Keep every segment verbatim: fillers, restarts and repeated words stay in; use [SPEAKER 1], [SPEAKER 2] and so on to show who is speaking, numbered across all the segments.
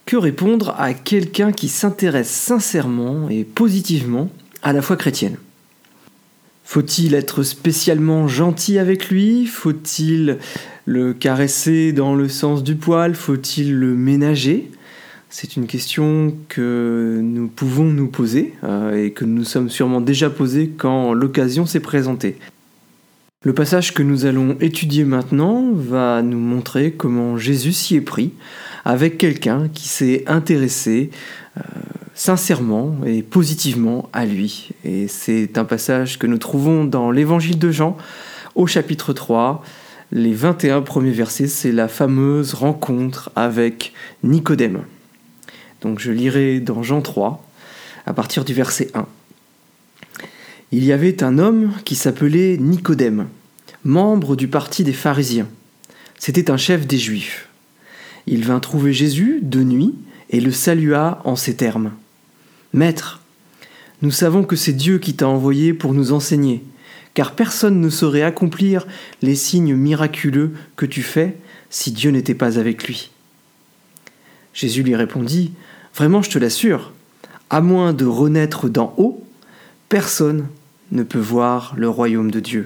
[SPEAKER 1] Que répondre à quelqu'un qui s'intéresse sincèrement et positivement à la foi chrétienne ? Faut-il être spécialement gentil avec lui ? Faut-il le caresser dans le sens du poil ? Faut-il le ménager ? C'est une question que nous pouvons nous poser euh, et que nous sommes sûrement déjà posée quand l'occasion s'est présentée. Le passage que nous allons étudier maintenant va nous montrer comment Jésus s'y est pris avec quelqu'un qui s'est intéressé euh, sincèrement et positivement à lui. Et c'est un passage que nous trouvons dans l'Évangile de Jean au chapitre trois, les vingt et un premiers versets. C'est la fameuse rencontre avec Nicodème. Donc je lirai dans Jean trois à partir du verset un. Il y avait un homme qui s'appelait Nicodème, membre du parti des pharisiens. C'était un chef des Juifs. Il vint trouver Jésus de nuit et le salua en ces termes. « Maître, nous savons que c'est Dieu qui t'a envoyé pour nous enseigner, car personne ne saurait accomplir les signes miraculeux que tu fais si Dieu n'était pas avec lui. » Jésus lui répondit, « Vraiment, je te l'assure, à moins de renaître d'en haut, personne ne peut voir le royaume de Dieu. »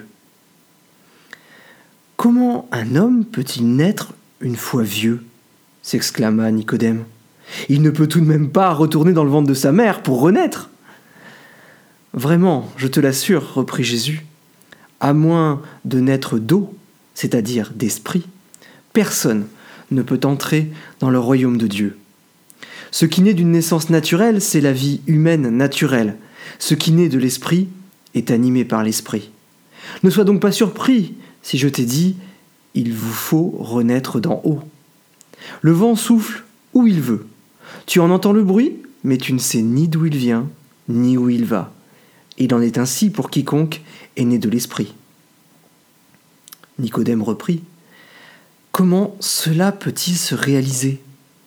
[SPEAKER 1] « Comment un homme peut-il naître une fois vieux ?» s'exclama Nicodème. « Il ne peut tout de même pas retourner dans le ventre de sa mère pour renaître. »« Vraiment, je te l'assure, reprit Jésus, à moins de naître d'eau, c'est-à-dire d'esprit, personne ne peut entrer dans le royaume de Dieu. Ce qui naît d'une naissance naturelle, c'est la vie humaine naturelle. Ce qui naît de l'esprit est animé par l'esprit. Ne sois donc pas surpris si je t'ai dit « il vous faut renaître d'en haut ». Le vent souffle où il veut. Tu en entends le bruit, mais tu ne sais ni d'où il vient, ni où il va. Il en est ainsi pour quiconque est né de l'esprit. » Nicodème reprit. « Comment cela peut-il se réaliser ?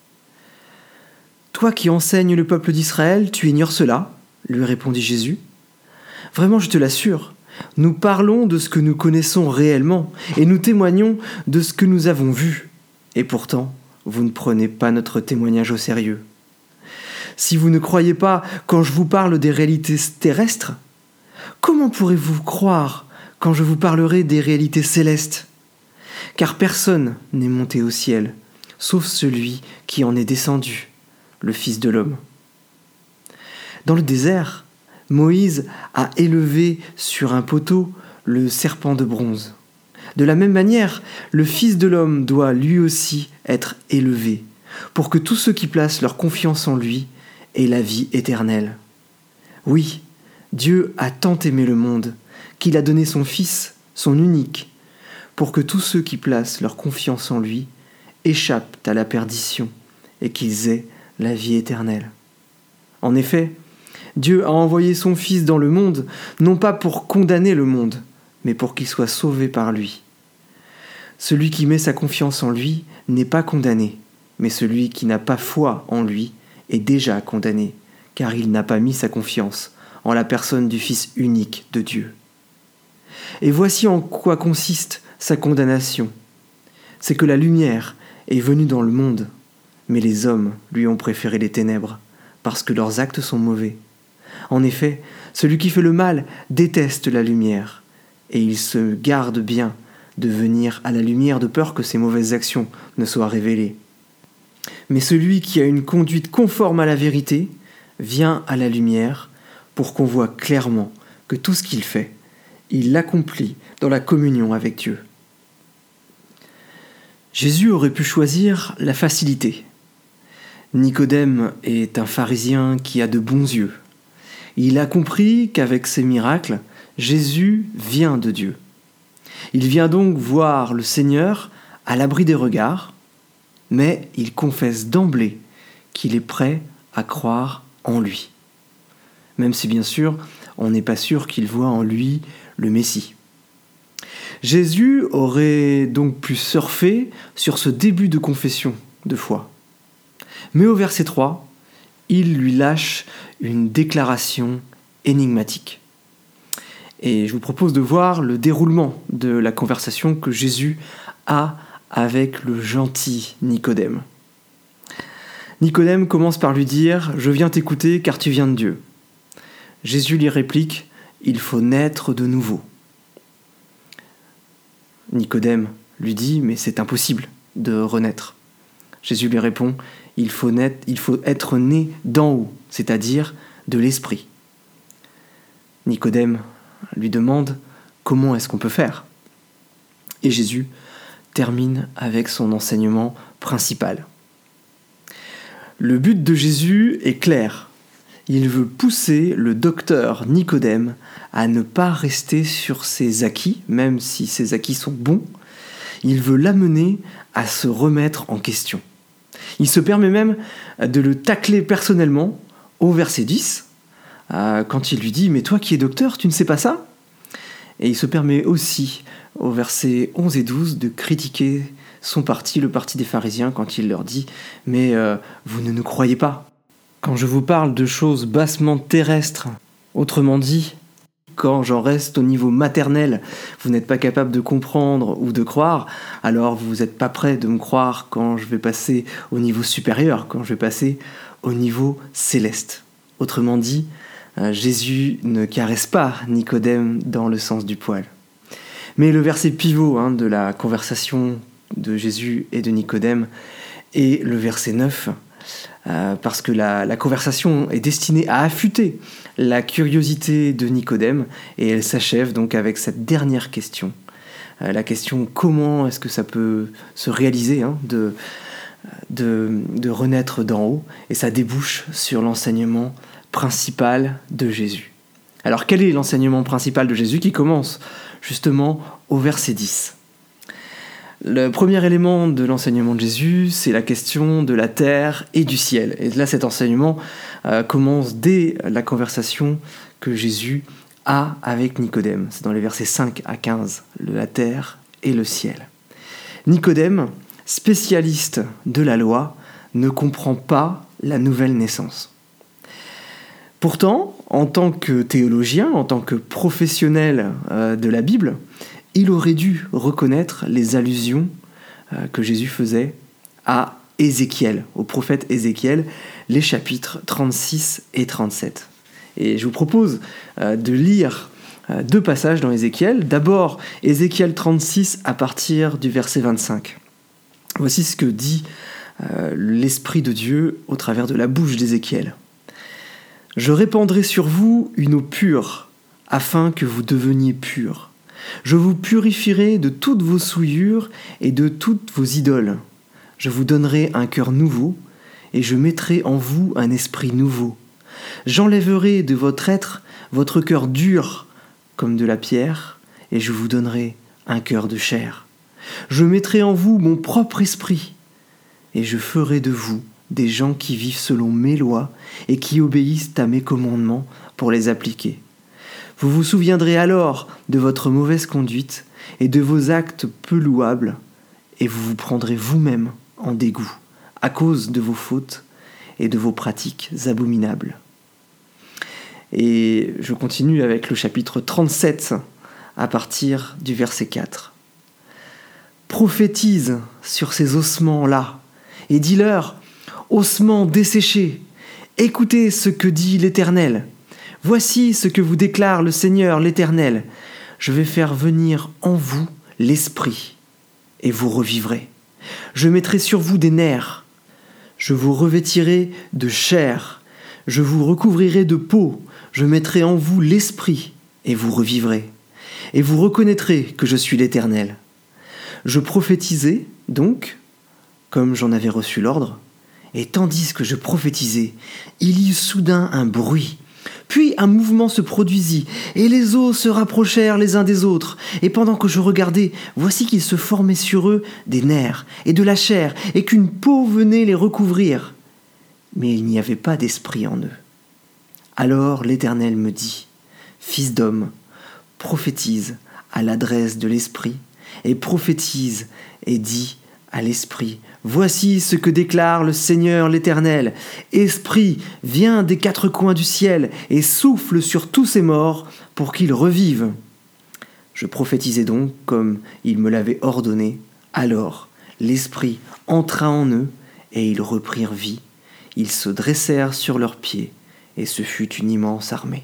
[SPEAKER 1] Toi qui enseignes le peuple d'Israël, tu ignores cela, lui répondit Jésus. Vraiment, je te l'assure, nous parlons de ce que nous connaissons réellement et nous témoignons de ce que nous avons vu. Et pourtant, vous ne prenez pas notre témoignage au sérieux. Si vous ne croyez pas quand je vous parle des réalités terrestres, comment pourrez-vous croire quand je vous parlerai des réalités célestes ? Car personne n'est monté au ciel, sauf celui qui en est descendu, le Fils de l'homme. Dans le désert, Moïse a élevé sur un poteau le serpent de bronze. De la même manière, le Fils de l'homme doit lui aussi être élevé, pour que tous ceux qui placent leur confiance en lui aient la vie éternelle. Oui, Dieu a tant aimé le monde qu'il a donné son Fils, son unique, pour que tous ceux qui placent leur confiance en lui échappent à la perdition et qu'ils aient la vie éternelle. En effet, Dieu a envoyé son Fils dans le monde, non pas pour condamner le monde, mais pour qu'il soit sauvé par lui. Celui qui met sa confiance en lui n'est pas condamné, mais celui qui n'a pas foi en lui est déjà condamné, car il n'a pas mis sa confiance en la personne du Fils unique de Dieu. Et voici en quoi consiste sa condamnation. C'est que la lumière est venue dans le monde, mais les hommes lui ont préféré les ténèbres, parce que leurs actes sont mauvais. En effet, celui qui fait le mal déteste la lumière, et il se garde bien de venir à la lumière de peur que ses mauvaises actions ne soient révélées. Mais celui qui a une conduite conforme à la vérité vient à la lumière pour qu'on voit clairement que tout ce qu'il fait, il l'accomplit dans la communion avec Dieu. Jésus aurait pu choisir la facilité. Nicodème est un pharisien qui a de bons yeux. Il a compris qu'avec ses miracles, Jésus vient de Dieu. Il vient donc voir le Seigneur à l'abri des regards, mais il confesse d'emblée qu'il est prêt à croire en lui. Même si bien sûr, on n'est pas sûr qu'il voit en lui le Messie. Jésus aurait donc pu surfer sur ce début de confession de foi. Mais au verset trois, il lui lâche une déclaration énigmatique. Et je vous propose de voir le déroulement de la conversation que Jésus a avec le gentil Nicodème. Nicodème commence par lui dire « Je viens t'écouter car tu viens de Dieu ». Jésus lui réplique « Il faut naître de nouveau ». Nicodème lui dit « Mais c'est impossible de renaître ». Jésus lui répond « Il faut naître, il faut être né d'en haut, c'est-à-dire de l'esprit ». Nicodème lui demande « Comment est-ce qu'on peut faire ?» Et Jésus termine avec son enseignement principal. Le but de Jésus est clair. Il veut pousser le docteur Nicodème à ne pas rester sur ses acquis, même si ses acquis sont bons. Il veut l'amener à se remettre en question. Il se permet même de le tacler personnellement au verset dix, quand il lui dit « Mais toi qui es docteur, tu ne sais pas ça ?» Et il se permet aussi au verset onze et douze de critiquer son parti, le parti des pharisiens, quand il leur dit « Mais euh, vous ne nous croyez pas ?» Quand je vous parle de choses bassement terrestres, autrement dit, quand j'en reste au niveau maternel, vous n'êtes pas capable de comprendre ou de croire, alors vous n'êtes pas prêt de me croire quand je vais passer au niveau supérieur, quand je vais passer au niveau céleste. Autrement dit, euh, Jésus ne caresse pas Nicodème dans le sens du poil. Mais le verset pivot hein, de la conversation de Jésus et de Nicodème est le verset neuf, euh, parce que la, la conversation est destinée à affûter la curiosité de Nicodème, et elle s'achève donc avec cette dernière question. Euh, la question comment est-ce que ça peut se réaliser hein, de, de, de renaître d'en haut, et ça débouche sur l'enseignement principal de Jésus. Alors quel est l'enseignement principal de Jésus qui commence justement au verset dix? Le premier élément de l'enseignement de Jésus, c'est la question de la terre et du ciel. Et là, cet enseignement euh, commence dès la conversation que Jésus a avec Nicodème. C'est dans les versets cinq à quinze, la terre et le ciel. Nicodème, spécialiste de la loi, ne comprend pas la nouvelle naissance. Pourtant, en tant que théologien, en tant que professionnel euh, de la Bible, il aurait dû reconnaître les allusions euh, que Jésus faisait à Ézéchiel, au prophète Ézéchiel, les chapitres trente-six et trente-sept. Et je vous propose euh, de lire euh, deux passages dans Ézéchiel. D'abord, Ézéchiel trente-six à partir du verset vingt-cinq. Voici ce que dit euh, l'Esprit de Dieu au travers de la bouche d'Ézéchiel. « Je répandrai sur vous une eau pure, afin que vous deveniez purs. Je vous purifierai de toutes vos souillures et de toutes vos idoles. Je vous donnerai un cœur nouveau, et je mettrai en vous un esprit nouveau. J'enlèverai de votre être votre cœur dur comme de la pierre, et je vous donnerai un cœur de chair. Je mettrai en vous mon propre esprit, et je ferai de vous des gens qui vivent selon mes lois et qui obéissent à mes commandements pour les appliquer. Vous vous souviendrez alors de votre mauvaise conduite et de vos actes peu louables, et vous vous prendrez vous-même en dégoût à cause de vos fautes et de vos pratiques abominables. » Et je continue avec le chapitre trente-sept à partir du verset quatre. « Prophétise sur ces ossements-là et dis-leur, ossements desséchés, écoutez ce que dit l'Éternel. Voici ce que vous déclare le Seigneur l'Éternel. Je vais faire venir en vous l'esprit, et vous revivrez. Je mettrai sur vous des nerfs. Je vous revêtirai de chair. Je vous recouvrirai de peau. Je mettrai en vous l'esprit, et vous revivrez. Et vous reconnaîtrez que je suis l'Éternel. Je prophétisai, donc, comme j'en avais reçu l'ordre, et tandis que je prophétisais, il y eut soudain un bruit. Puis un mouvement se produisit, et les os se rapprochèrent les uns des autres. Et pendant que je regardais, voici qu'il se formait sur eux des nerfs et de la chair, et qu'une peau venait les recouvrir. Mais il n'y avait pas d'esprit en eux. Alors l'Éternel me dit, « Fils d'homme, prophétise à l'adresse de l'esprit, et prophétise et dis à l'esprit, voici ce que déclare le Seigneur l'Éternel. Esprit, viens des quatre coins du ciel et souffle sur tous ces morts pour qu'ils revivent. » Je prophétisai donc comme il me l'avait ordonné. Alors l'Esprit entra en eux et ils reprirent vie ils se dressèrent sur leurs pieds, et ce fut une immense armée.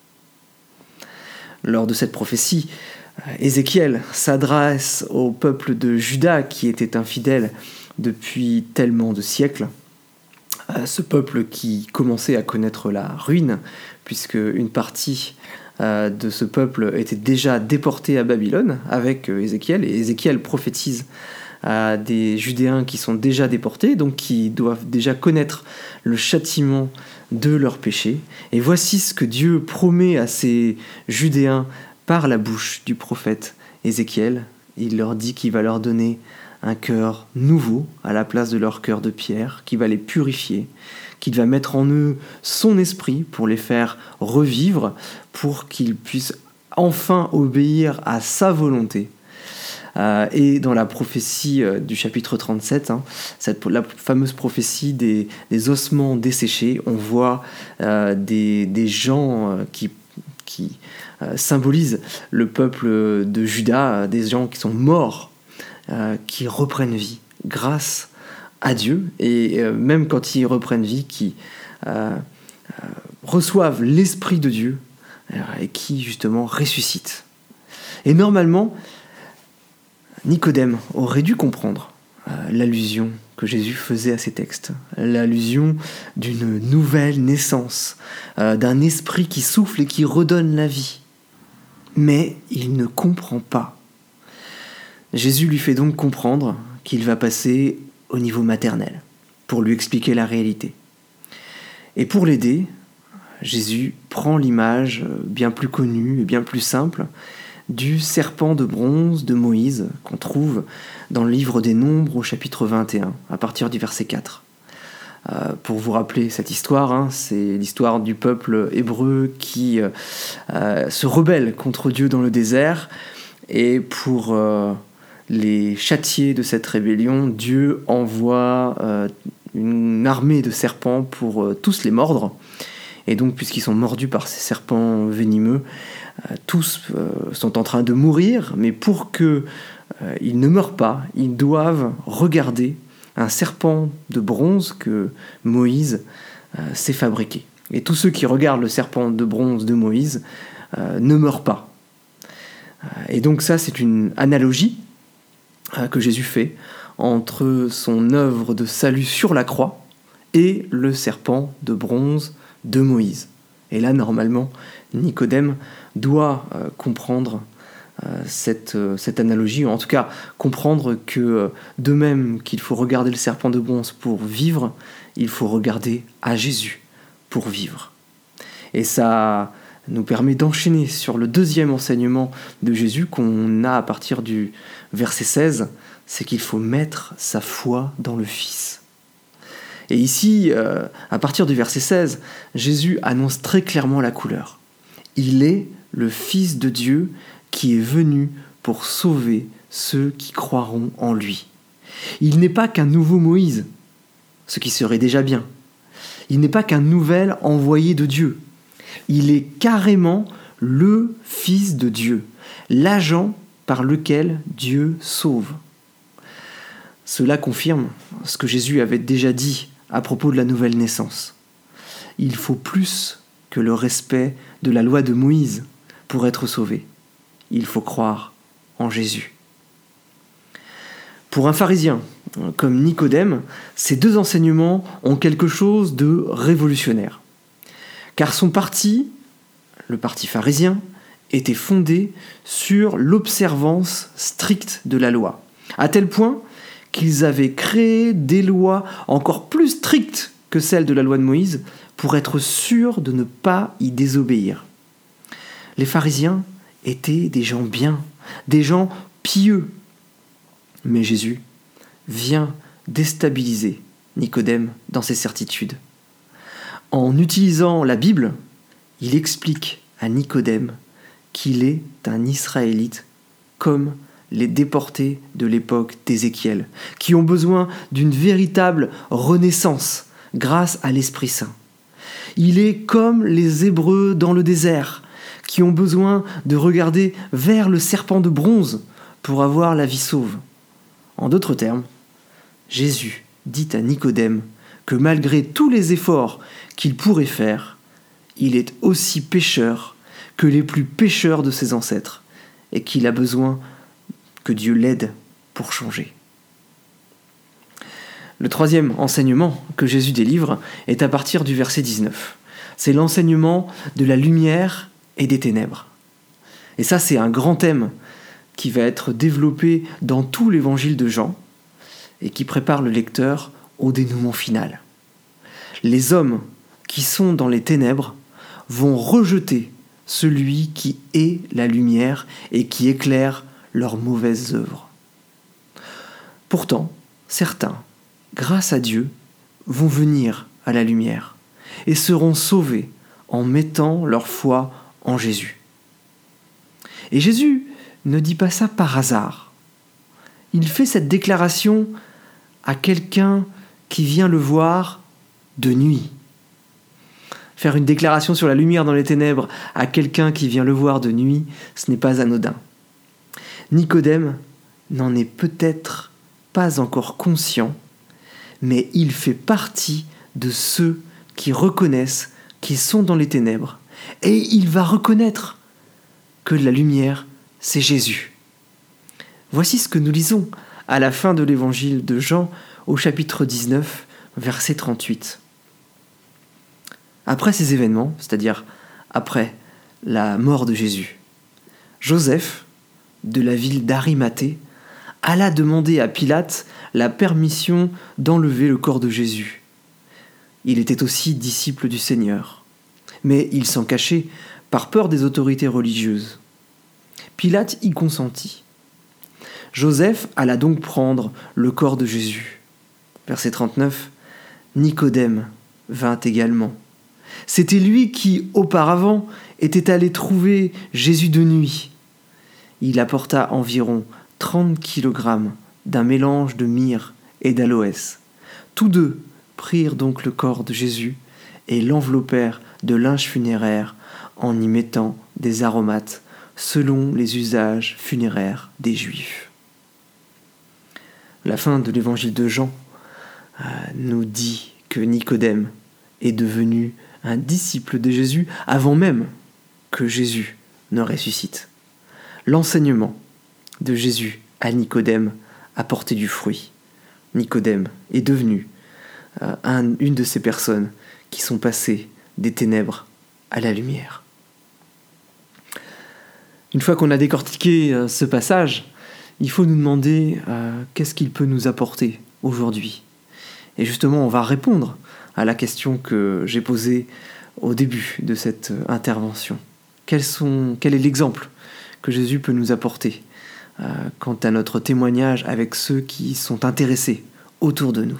[SPEAKER 1] Lors de cette prophétie, Ézéchiel s'adresse au peuple de Juda qui était infidèle depuis tellement de siècles. Ce peuple qui commençait à connaître la ruine, puisque une partie de ce peuple était déjà déportée à Babylone avec Ézéchiel, et Ézéchiel prophétise à des Judéens qui sont déjà déportés, donc qui doivent déjà connaître le châtiment de leurs péchés. Et voici ce que Dieu promet à ces Judéens par la bouche du prophète Ézéchiel. Il leur dit qu'il va leur donner un cœur nouveau à la place de leur cœur de pierre, qui va les purifier, qu'il va mettre en eux son esprit pour les faire revivre, pour qu'ils puissent enfin obéir à sa volonté. Euh, et dans la prophétie euh, du chapitre trente-sept, hein, cette, la fameuse prophétie des, des ossements desséchés, on voit euh, des, des gens euh, qui, qui euh, symbolisent le peuple de Juda, euh, des gens qui sont morts, euh, qui reprennent vie grâce à Dieu, et euh, même quand ils reprennent vie, qui euh, euh, reçoivent l'Esprit de Dieu, euh, et qui justement ressuscitent. Et normalement, Nicodème aurait dû comprendre euh, l'allusion que Jésus faisait à ces textes, l'allusion d'une nouvelle naissance, euh, d'un esprit qui souffle et qui redonne la vie. Mais il ne comprend pas. Jésus lui fait donc comprendre qu'il va passer au niveau maternel, pour lui expliquer la réalité. Et pour l'aider, Jésus prend l'image bien plus connue et bien plus simple du serpent de bronze de Moïse qu'on trouve dans le livre des Nombres au chapitre vingt et un, à partir du verset quatre. Euh, pour vous rappeler cette histoire, hein, c'est l'histoire du peuple hébreu qui euh, euh, se rebelle contre Dieu dans le désert, et pour euh, les châtier de cette rébellion, Dieu envoie euh, une armée de serpents pour euh, tous les mordre. Et donc, puisqu'ils sont mordus par ces serpents venimeux, euh, tous euh, sont en train de mourir, mais pour qu'ils euh, ne meurent pas, ils doivent regarder un serpent de bronze que Moïse euh, s'est fabriqué. Et tous ceux qui regardent le serpent de bronze de Moïse euh, ne meurent pas. Euh, et donc ça, c'est une analogie euh, que Jésus fait entre son œuvre de salut sur la croix et le serpent de bronze de Moïse. Et là, normalement, Nicodème doit euh, comprendre euh, cette, euh, cette analogie, ou en tout cas comprendre que euh, de même qu'il faut regarder le serpent de bronze pour vivre, il faut regarder à Jésus pour vivre. Et ça nous permet d'enchaîner sur le deuxième enseignement de Jésus qu'on a à partir du verset seize, c'est qu'il faut mettre sa foi dans le Fils. Et ici, euh, à partir du verset seize, Jésus annonce très clairement la couleur. Il est le Fils de Dieu qui est venu pour sauver ceux qui croiront en lui. Il n'est pas qu'un nouveau Moïse, ce qui serait déjà bien. Il n'est pas qu'un nouvel envoyé de Dieu. Il est carrément le Fils de Dieu, l'agent par lequel Dieu sauve. Cela confirme ce que Jésus avait déjà dit à propos de la nouvelle naissance. Il faut plus que le respect de la loi de Moïse pour être sauvé. Il faut croire en Jésus. Pour un pharisien comme Nicodème, ces deux enseignements ont quelque chose de révolutionnaire. Car son parti, le parti pharisien, était fondé sur l'observance stricte de la loi, à tel point qu'ils avaient créé des lois encore plus strictes que celles de la loi de Moïse pour être sûrs de ne pas y désobéir. Les pharisiens étaient des gens bien, des gens pieux. Mais Jésus vient déstabiliser Nicodème dans ses certitudes. En utilisant la Bible, il explique à Nicodème qu'il est un Israélite comme les déportés de l'époque d'Ézéchiel, qui ont besoin d'une véritable renaissance grâce à l'Esprit Saint. Il est comme les Hébreux dans le désert, qui ont besoin de regarder vers le serpent de bronze pour avoir la vie sauve. En d'autres termes, Jésus dit à Nicodème que malgré tous les efforts qu'il pourrait faire, il est aussi pécheur que les plus pécheurs de ses ancêtres et qu'il a besoin que Dieu l'aide pour changer. Le troisième enseignement que Jésus délivre est à partir du verset dix-neuf. C'est l'enseignement de la lumière et des ténèbres. Et ça, c'est un grand thème qui va être développé dans tout l'évangile de Jean et qui prépare le lecteur au dénouement final. Les hommes qui sont dans les ténèbres vont rejeter celui qui est la lumière et qui éclaire leurs mauvaises œuvres. Pourtant, certains, grâce à Dieu, vont venir à la lumière et seront sauvés en mettant leur foi en Jésus. Et Jésus ne dit pas ça par hasard. Il fait cette déclaration à quelqu'un qui vient le voir de nuit. Faire une déclaration sur la lumière dans les ténèbres à quelqu'un qui vient le voir de nuit, ce n'est pas anodin. Nicodème n'en est peut-être pas encore conscient, mais il fait partie de ceux qui reconnaissent qu'ils sont dans les ténèbres, et il va reconnaître que la lumière, c'est Jésus. Voici ce que nous lisons à la fin de l'évangile de Jean, au chapitre dix-neuf, verset trente-huit. Après ces événements, c'est-à-dire après la mort de Jésus, Joseph, de la ville d'Arimathée, alla demander à Pilate la permission d'enlever le corps de Jésus. Il était aussi disciple du Seigneur, mais il s'en cachait par peur des autorités religieuses. Pilate y consentit. Joseph alla donc prendre le corps de Jésus. Verset trente-neuf, Nicodème vint également. C'était lui qui, auparavant, était allé trouver Jésus de nuit. Il apporta environ trente kilogrammes d'un mélange de myrrhe et d'aloès. Tous deux prirent donc le corps de Jésus et l'enveloppèrent de linge funéraire en y mettant des aromates selon les usages funéraires des Juifs. La fin de l'évangile de Jean euh, nous dit que Nicodème est devenu un disciple de Jésus avant même que Jésus ne ressuscite. L'enseignement de Jésus à Nicodème a porté du fruit. Nicodème est devenu euh, un, une de ces personnes qui sont passées des ténèbres à la lumière. Une fois qu'on a décortiqué euh, ce passage, il faut nous demander euh, qu'est-ce qu'il peut nous apporter aujourd'hui. Et justement, on va répondre à la question que j'ai posée au début de cette intervention. Quels sont, quel est l'exemple que Jésus peut nous apporter euh, quant à notre témoignage avec ceux qui sont intéressés autour de nous?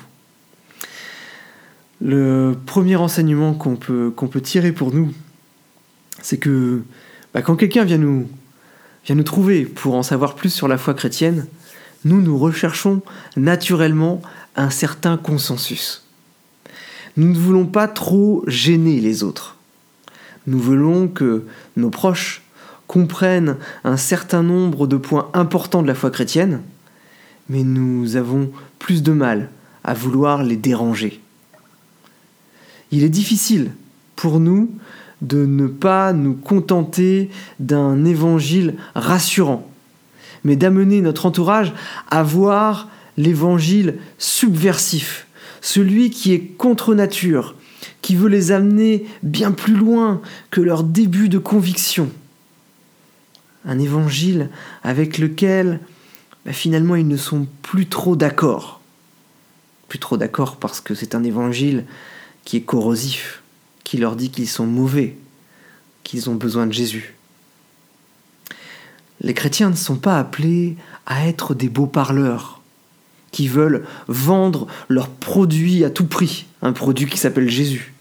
[SPEAKER 1] Le premier enseignement qu'on peut, qu'on peut tirer pour nous, c'est que bah, quand quelqu'un vient nous, vient nous trouver pour en savoir plus sur la foi chrétienne, nous, nous recherchons naturellement un certain consensus. Nous ne voulons pas trop gêner les autres. Nous voulons que nos proches comprennent un certain nombre de points importants de la foi chrétienne, mais nous avons plus de mal à vouloir les déranger. Il est difficile pour nous de ne pas nous contenter d'un évangile rassurant, mais d'amener notre entourage à voir l'évangile subversif, celui qui est contre nature, qui veut les amener bien plus loin que leur début de conviction. Un évangile avec lequel bah, finalement ils ne sont plus trop d'accord. Plus trop d'accord parce que c'est un évangile qui est corrosif, qui leur dit qu'ils sont mauvais, qu'ils ont besoin de Jésus. Les chrétiens ne sont pas appelés à être des beaux parleurs qui veulent vendre leur produit à tout prix, un produit qui s'appelle Jésus.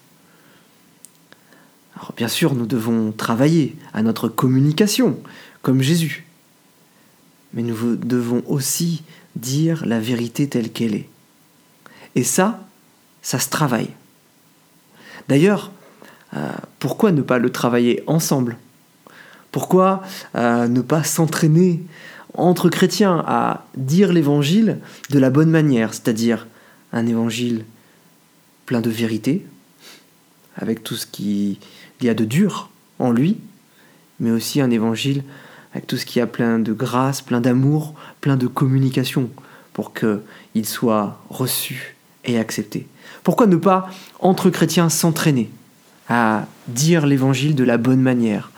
[SPEAKER 1] Alors bien sûr, nous devons travailler à notre communication, comme Jésus. Mais nous devons aussi dire la vérité telle qu'elle est. Et ça, ça se travaille. D'ailleurs, euh, pourquoi ne pas le travailler ensemble ? Pourquoi euh, ne pas s'entraîner entre chrétiens à dire l'évangile de la bonne manière, c'est-à-dire un évangile plein de vérité, avec tout ce qu'il y a de dur en lui, mais aussi un évangile avec tout ce qui a plein de grâce, plein d'amour, plein de communication, pour qu'il soit reçu et accepté. Pourquoi ne pas, entre chrétiens, s'entraîner à dire l'évangile de la bonne manière?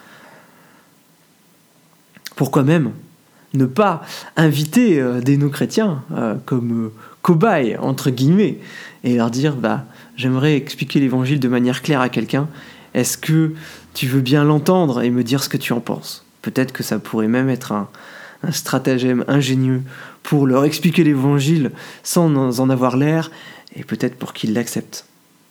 [SPEAKER 1] Pourquoi même ne pas inviter euh, des non-chrétiens euh, comme euh, cobayes, entre guillemets, et leur dire bah, « j'aimerais expliquer l'évangile de manière claire à quelqu'un, est-ce que tu veux bien l'entendre et me dire ce que tu en penses ?» Peut-être que ça pourrait même être un, un stratagème ingénieux pour leur expliquer l'évangile sans en avoir l'air, et peut-être pour qu'ils l'acceptent.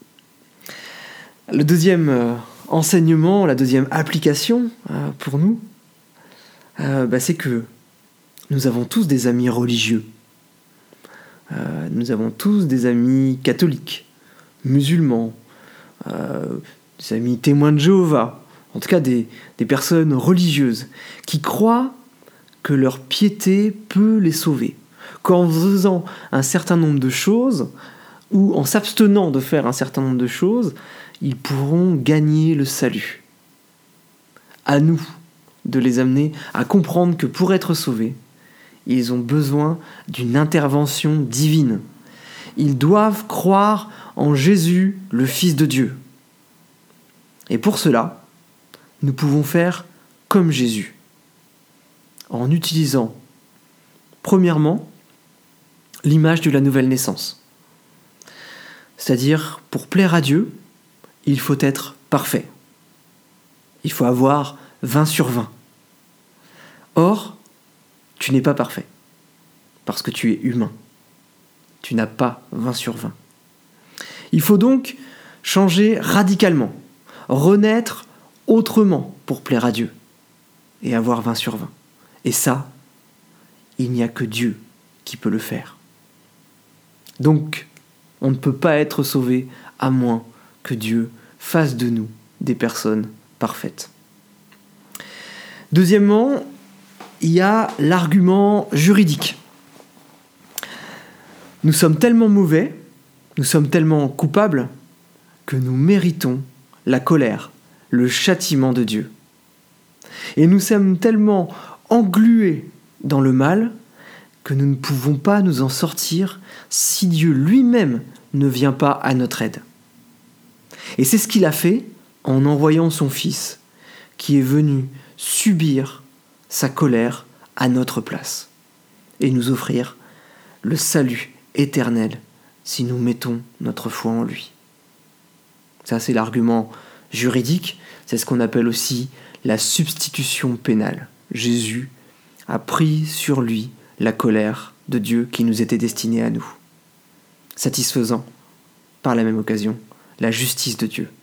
[SPEAKER 1] Le deuxième euh, enseignement, la deuxième application euh, pour nous, euh, bah, c'est que nous avons tous des amis religieux. Euh, nous avons tous des amis catholiques, musulmans, euh, des amis témoins de Jéhovah, en tout cas des, des personnes religieuses qui croient que leur piété peut les sauver, qu'en faisant un certain nombre de choses, ou en s'abstenant de faire un certain nombre de choses, ils pourront gagner le salut. À nous de les amener à comprendre que pour être sauvés, ils ont besoin d'une intervention divine. Ils doivent croire en Jésus, le Fils de Dieu. Et pour cela, nous pouvons faire comme Jésus, en utilisant, premièrement, l'image de la nouvelle naissance. C'est-à-dire, pour plaire à Dieu, il faut être parfait. Il faut avoir vingt sur vingt. Or, tu n'es pas parfait, parce que tu es humain. Tu n'as pas vingt sur vingt. Il faut donc changer radicalement, renaître autrement pour plaire à Dieu et avoir vingt sur vingt. Et ça, il n'y a que Dieu qui peut le faire. Donc, on ne peut pas être sauvé à moins que Dieu fasse de nous des personnes parfaites. Deuxièmement, il y a l'argument juridique. Nous sommes tellement mauvais, nous sommes tellement coupables, que nous méritons la colère, le châtiment de Dieu. Et nous sommes tellement englués dans le mal que nous ne pouvons pas nous en sortir si Dieu lui-même ne vient pas à notre aide. Et c'est ce qu'il a fait en envoyant son Fils, qui est venu subir sa colère à notre place et nous offrir le salut éternel si nous mettons notre foi en lui. Ça, c'est l'argument juridique, c'est ce qu'on appelle aussi la substitution pénale. Jésus a pris sur lui la colère de Dieu qui nous était destinée à nous, satisfaisant par la même occasion la justice de Dieu.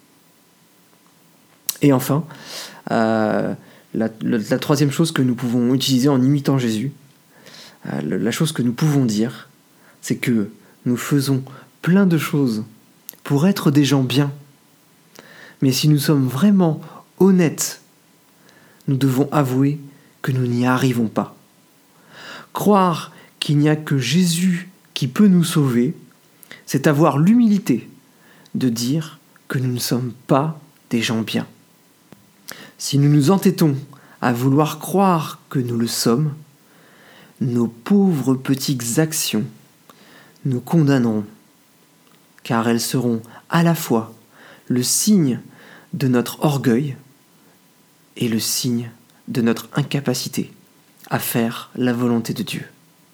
[SPEAKER 1] Et enfin, euh, la, la, la troisième chose que nous pouvons utiliser en imitant Jésus, euh, la chose que nous pouvons dire, c'est que nous faisons plein de choses pour être des gens bien. Mais si nous sommes vraiment honnêtes, nous devons avouer que nous n'y arrivons pas. Croire qu'il n'y a que Jésus qui peut nous sauver, c'est avoir l'humilité de dire que nous ne sommes pas des gens bien. Si nous nous entêtons à vouloir croire que nous le sommes, nos pauvres petites actions nous condamneront, car elles seront à la fois le signe de notre orgueil et le signe de notre incapacité à faire la volonté de Dieu.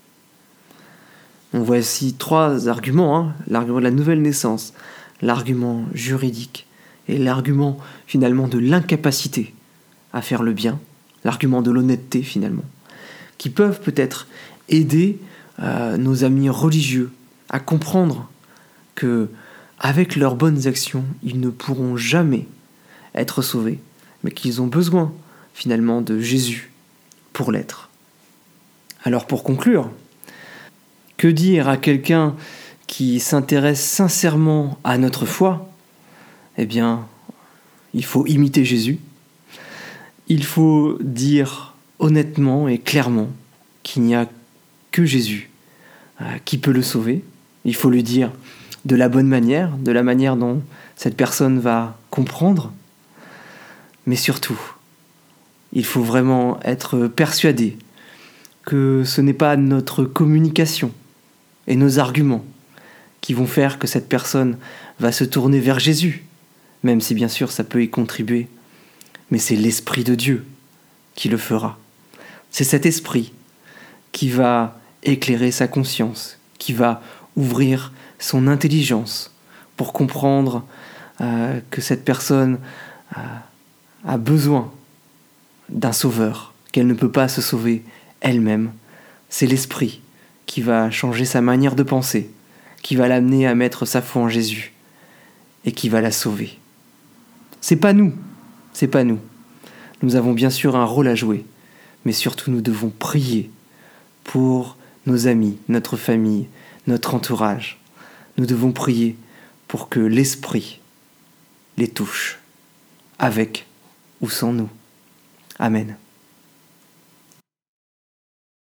[SPEAKER 1] On voit ici trois arguments, hein, l'argument de la nouvelle naissance, l'argument juridique et l'argument finalement de l'incapacité à faire le bien, l'argument de l'honnêteté finalement, qui peuvent peut-être aider euh, nos amis religieux à comprendre que avec leurs bonnes actions, ils ne pourront jamais être sauvés, mais qu'ils ont besoin finalement de Jésus pour l'être. Alors pour conclure, que dire à quelqu'un qui s'intéresse sincèrement à notre foi ? Eh bien, il faut imiter Jésus. Il faut dire honnêtement et clairement qu'il n'y a que Jésus euh, qui peut le sauver. Il faut le dire de la bonne manière, de la manière dont cette personne va comprendre. Mais surtout, il faut vraiment être persuadé que ce n'est pas notre communication et nos arguments qui vont faire que cette personne va se tourner vers Jésus, même si bien sûr ça peut y contribuer, mais c'est l'Esprit de Dieu qui le fera. C'est cet Esprit qui va éclairer sa conscience, qui va ouvrir son intelligence pour comprendre euh, que cette personne euh, a besoin d'un sauveur, qu'elle ne peut pas se sauver elle-même. C'est l'Esprit qui va changer sa manière de penser, qui va l'amener à mettre sa foi en Jésus et qui va la sauver. C'est pas nous, c'est pas nous. Nous avons bien sûr un rôle à jouer, mais surtout nous devons prier pour nos amis, notre famille, notre entourage. Nous devons prier pour que l'Esprit les touche, avec ou sans nous. Amen.